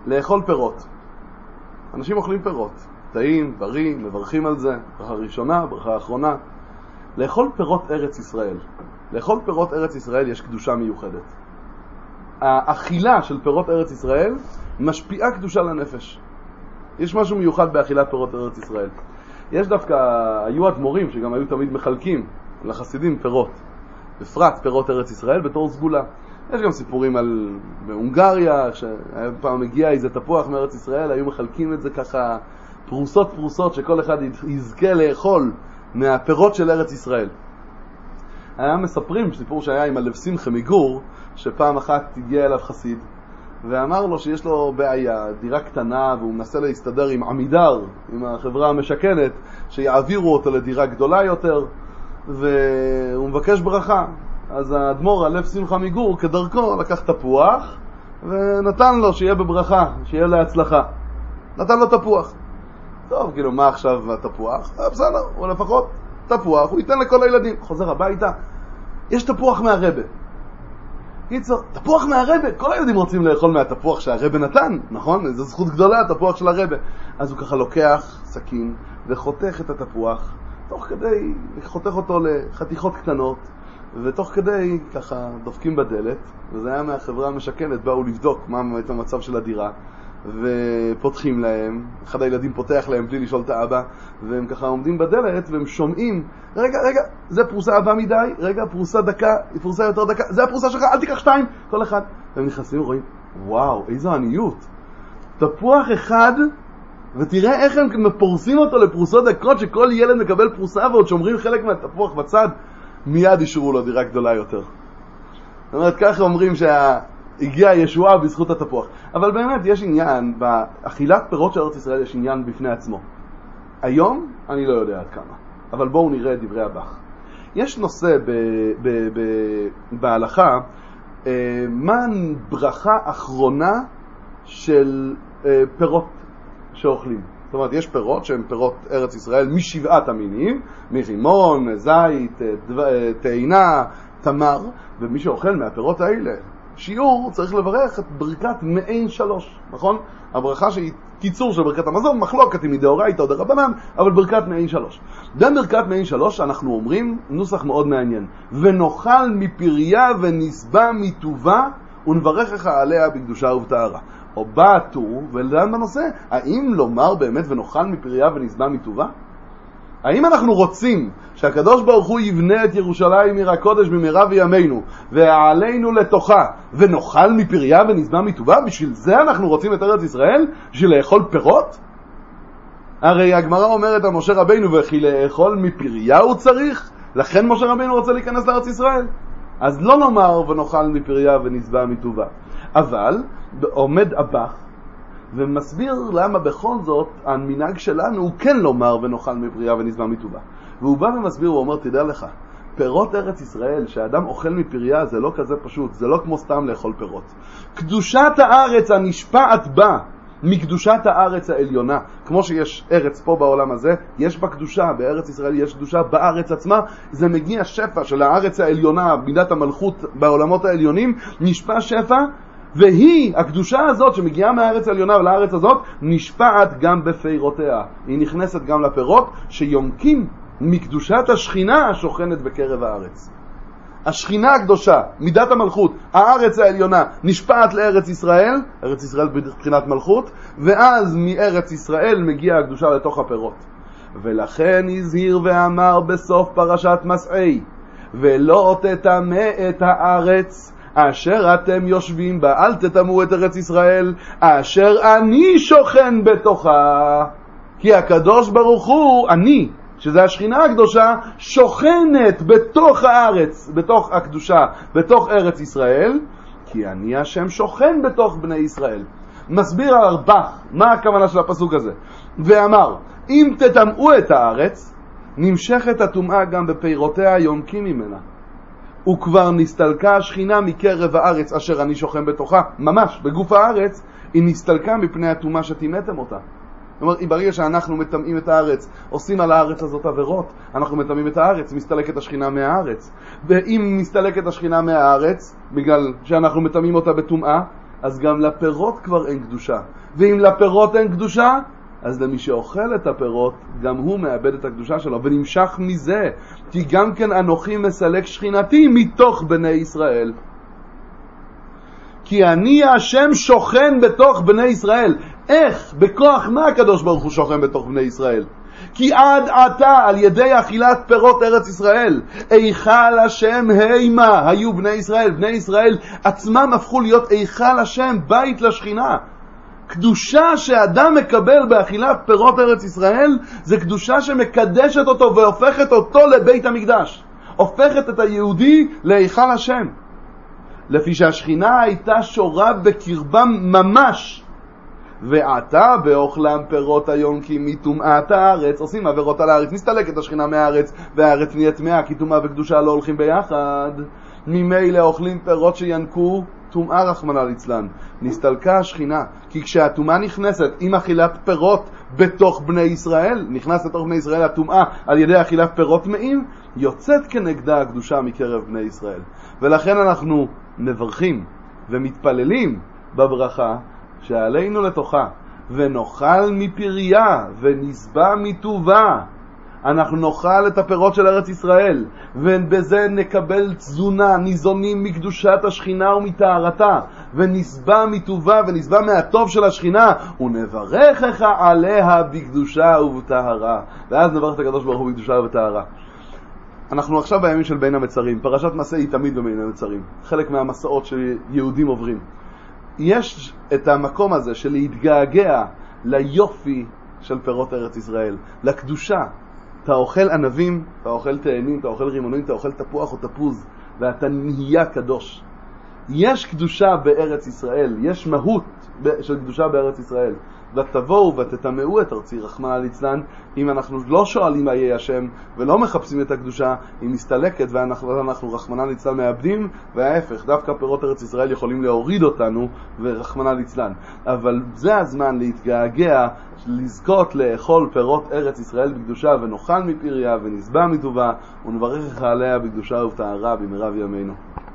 לאכול פירות. אנשים אוכלים פירות, טעים, בריא, מברכים על זה, ברכה ראשונה, ברכה אחרונה. לאכול פירות ארץ ישראל. לאכול פירות ארץ ישראל יש קדושה מיוחדת. האכילה של פירות ארץ ישראל משפיעה קדושה לנפש. יש משהו מיוחד באכילת פירות ארץ ישראל. יש דווקא, היו אדמו"רים שגם היו תמיד מחלקים לחסידים פירות, בפרט פירות ארץ ישראל בתור סגולה. יש גם סיפורים על בהונגריה, שפעם הגיע איזה תפוח מארץ ישראל, היו מחלקים את זה ככה פרוסות שכל אחד יזכה לאכול מהפירות של ארץ ישראל. היה מספרים סיפור שהיה עם הלב שמחה מגור, שפעם אחת הגיע אליו חסיד ואמר לו שיש לו בעיה, דירה קטנה, והוא מנסה להסתדר עם עמידר, עם החברה המשכנת, שיעבירו אותו לדירה גדולה יותר, והוא מבקש ברכה. אז האדמו"ר, הלב שמחה מגור, כדרכו לקח תפוח ונתן לו שיהיה בברכה, שיהיה להצלחה. נתן לו תפוח. טוב, כאילו, מה עכשיו התפוח? בסדר, הוא לפחות תפוח, הוא ייתן לכל הילדים. חוזר הביתה, יש תפוח מהרבא. קיצור, תפוח מהרבא, כל הילדים רוצים לאכול מהתפוח שהרבא נתן, נכון? זו זכות גדולה, התפוח של הרבא. אז הוא ככה לוקח סכין וחותך את התפוח, תוך כדי, חותך אותו לחתיכות קטנות, ותוך כדי ככה דופקים בדלת, וזה היה מהחברה המשכנת, באו לבדוק מה את המצב של הדירה, ופותחים להם, אחד הילדים פותח להם בלי לשאול את האבא, והם ככה עומדים בדלת והם שומעים, רגע, זה פרוסה הבא מדי, רגע, פרוסה דקה, פרוסה יותר דקה, זה הפרוסה שלך, אל תיקח 2, כל אחד. והם נכנסים ורואים, וואו, איזו עניות. תפוח אחד, ותראה איך הם מפורסים אותו לפרוסות דקות, שכל ילד מקבל פרוסה ועוד שומרים חלק מהתפוח בצד, מיד ישרו לו דירה גדולה יותר. זאת אומרת, ככה אומרים הגיעה ישועה בזכות התפוח. אבל באמת יש עניין, באכילת פירות של ארץ ישראל יש עניין בפני עצמו. היום אני לא יודע עד כמה, אבל בואו נראה את דברי הבח. יש נושא בהלכה, מה ברכה אחרונה של פירות שאוכלים. זאת אומרת, יש פירות שהן פירות ארץ ישראל משבעת המינים, מרימון, זית, תאנה, תמר, ומי שאוכל מהפירות האלה, שיעור צריך לברך את ברכת מעין 3, נכון? הברכה שהיא קיצור של ברכת המזון, מחלוקת עם מדאורייתא או דרבנן, אבל ברכת מעין 3. גם ברכת מעין 3 אנחנו אומרים נוסח מאוד מעניין, ונאכל מפריה ונסבע מטובה ונברכך עליה בקדושה ובטהרה. או בא הטור ולדן בנושא, האם לומר באמת ונאכל מפריה ונסבע מטובה? האם אנחנו רוצים שהקדוש ברוך הוא יבנה את ירושלים עיר הקודש במהרה בימינו ועלינו לתוכה ונאכל מפריה ונסבע מטובה? בשביל זה אנחנו רוצים את ארץ ישראל? בשביל לאכול פירות? הרי הגמרא אומרת על משה רבינו וכי לאכול מפריה הוא צריך, לכן משה רבינו רוצה להיכנס לארץ ישראל. אז לא נאמר ונאכל מפריה ונסבע מטובה. אבל עומד הבח ומסביר למה בכל זאת המנהג שלנו הוא כן לומר ונאכל מפריה ונסבע מטובה. והוא בא ומסביר, הוא אומר, תדע לך, פירות ארץ ישראל, שהאדם אוכל מפריה, זה לא כזה פשוט, זה לא כמו סתם לאכול פירות. קדושת הארץ הנשפעת בה מקדושת הארץ העליונה, כמו שיש ארץ פה בעולם הזה, יש בה קדושה, בארץ ישראל יש קדושה, בארץ עצמה זה מגיע שפע של הארץ העליונה, מידת המלכות בעולמות העליונים, נשפע שפע, והיא, הקדושה הזאת שמגיעה מהארץ העליונה ולארץ הזאת, נשפעת גם בפירותיה. היא נכנסת גם לפירות שיומקים מקדושת השכינה השוכנת בקרב הארץ. השכינה הקדושה, מידת המלכות, הארץ העליונה, נשפעת לארץ ישראל, ארץ ישראל בבחינת מלכות, ואז מארץ ישראל מגיעה הקדושה לתוך הפירות. ולכן הזהיר ואמר בסוף פרשת מסעי, ולא תטמא את הארץ אשר אתם יושבים בה, אל תטמאו את ארץ ישראל, אשר אני שוכן בתוכה. כי הקדוש ברוך הוא, אני, שזה השכינה הקדושה, שוכנת בתוך הארץ, בתוך הקדושה, בתוך ארץ ישראל, כי אני השם שוכן בתוך בני ישראל. מסביר הרב"ח, מה הכוונה של הפסוק הזה? ואמר, אם תטמאו את הארץ, נמשכת הטומאה גם בפירותיה יונקים ממנה. וכבר נסתלקה השכינה מקרב הארץ אשר אני שוכן בתוכה, ממש בגוף הארץ, היא נסתלקה מפני הטומאה שטימאתם אותה. זאת אומרת, ברגע שאנחנו מטמאים את הארץ, עושים על הארץ הזאת עבירות, אנחנו מטמאים את הארץ, מסתלקת השכינה מהארץ. ואם מסתלקת השכינה מהארץ, בגלל שאנחנו מטמאים אותה בטומאה, אז גם לפירות כבר אין קדושה. ואם לפירות אין קדושה, אז למי שאוכל את הפירות, גם הוא מאבד את הקדושה שלו, ונמשך מזה. כי גם כן אנוכי מסלק שכינתי מתוך בני ישראל. כי אני השם שוכן בתוך בני ישראל. איך? בכוח מה הקדוש ברוך הוא שוכן בתוך בני ישראל? כי עד עתה על ידי אכילת פירות ארץ ישראל היכל השם הימה היו בני ישראל. בני ישראל עצמם הפכו להיות היכל השם, בית לשכינה. קדושה שאדם מקבל באכילת פירות ארץ ישראל זה קדושה שמקדשת אותו והופכת אותו לבית המקדש, הופכת את היהודי להיכל השם, לפי שהשכינה הייתה שורה בקרבם ממש. ועתה באוכלם פירות היום כי מטומאת הארץ, עושים עבירות על הארץ, מסתלקת השכינה מהארץ והארץ נהיית טמאה, כי טומאה וקדושה לא הולכים ביחד. ממילא אוכלים פירות שינקו טומאה רחמנא ליצלן, נסתלקה השכינה. כי כשהטומאה נכנסת עם אכילת פירות בתוך בני ישראל, נכנס לתוך בני ישראל הטומאה על ידי אכילת פירות טמאים, יוצאת כנגדה הקדושה מקרב בני ישראל. ולכן אנחנו מברכים ומתפללים בברכה שעלינו לתוכה, ונאכל מפריה ונסבע מטובה. אנחנו נאכל את הפירות של ארץ ישראל, ובזה נקבל תזונה, ניזונים מקדושת השכינה ומטהרתה, ונסבע מטובה ונסבע מהטוב של השכינה, ונברכך עליה בקדושה ובטהרה. ואז נברך את הקדוש ברוך הוא בקדושה ובטהרה. אנחנו עכשיו בימים של בין המצרים. פרשת מסע היא תמיד בבין המצרים, חלק מהמסעות שיהודים עוברים. יש את המקום הזה של להתגעגע ליופי של פירות ארץ ישראל, לקדושה. אתה אוכל ענבים, אתה אוכל תאנים, אתה אוכל רימונים, אתה אוכל תפוח או תפוז, ואתה נהיה קדוש. יש קדושה בארץ ישראל, יש מהות של קדושה בארץ ישראל. ותבואו ותטמאו את ארצי רחמנא ליצלן. אם אנחנו לא שואלים מה יהיה השם ולא מחפשים את הקדושה, היא מסתלקת ואנחנו רחמנא ליצלן מאבדים, וההפך, דווקא פירות ארץ ישראל יכולים להוריד אותנו ורחמנא ליצלן. אבל זה הזמן להתגעגע, לזכות לאכול פירות ארץ ישראל בקדושה, ונאכל מפריה ונסבע מטובה, ונברך עליה בקדושה ובטהרה במהרה בימינו.